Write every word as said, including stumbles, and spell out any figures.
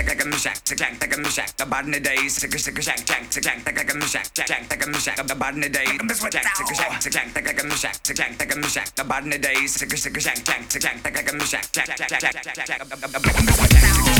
like a shack, shack, like a shack, the body days, sick, sick, shack, shack, shack, like a shack, shack, like a shack, the body days, I'm just shack, sick, shack, shack, like a shack, shack, like a shack, the body days, sick, sick, shack, shack, shack, like a shack, shack, shack, shack, shack, I'm just shack.